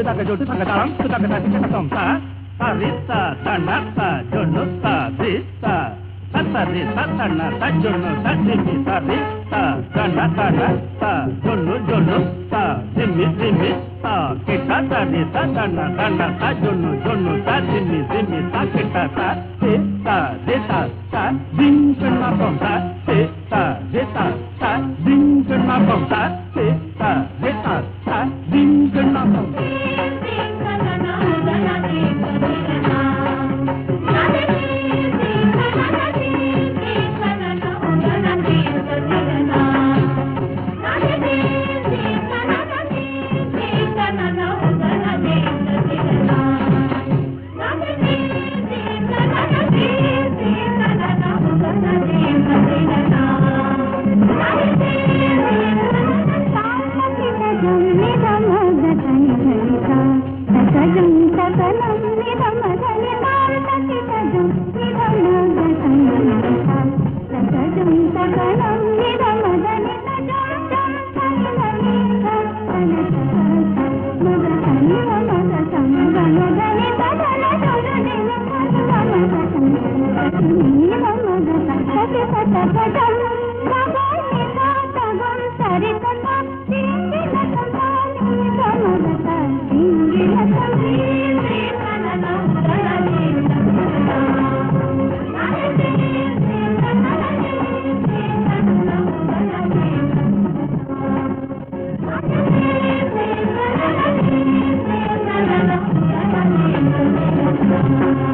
తగ్గ జోటు తగ్గదాం తగ్గ తగ్గ తొంత సరిత తన్నత జొన్నుత దిస్త సరి సన్న తజ్జొన్ను తజ్జిమి సరిత తన్న తన్నత జొన్ను జొన్ను జిమ్మి జిమ్మి కిట సరి తన్న తన్న తజ్జొన్ను జొన్ను తజ్జిమి జిమ్మి కిట సిత దిత జింకన్న పొంత సిత దిత జింకన్న పొంత సిత దిత జింకన్న పొంత Thank you.